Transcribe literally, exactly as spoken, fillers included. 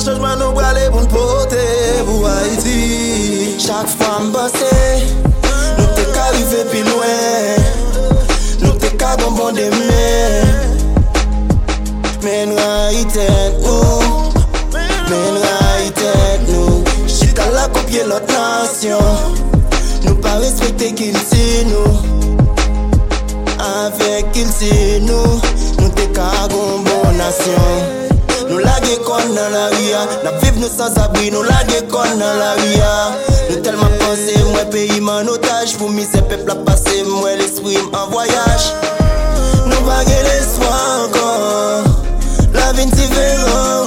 changement nous brûler pour nous porter pour Haïti. Chaque femme bossée, nous t'es qu'arrivé plus loin. Nous t'es qu'à bonbon de mer. Mais nous Haïti nous, mais nous Haïti nous. Jusqu'à la copier l'autre nation. Nous pas respecter qu'il c'est nous. Avec qu'il c'est nous. Nous t'es qu'à bonbon nation. Nous la déconne dans la ria. Nous vivons nous sans abri. Nous la déconne dans la ria. Nous tellement pensé, moi pays en otage. Pour mis ces peuples à passer, moi l'esprit en voyage. Nous pas l'espoir encore. La vie différente.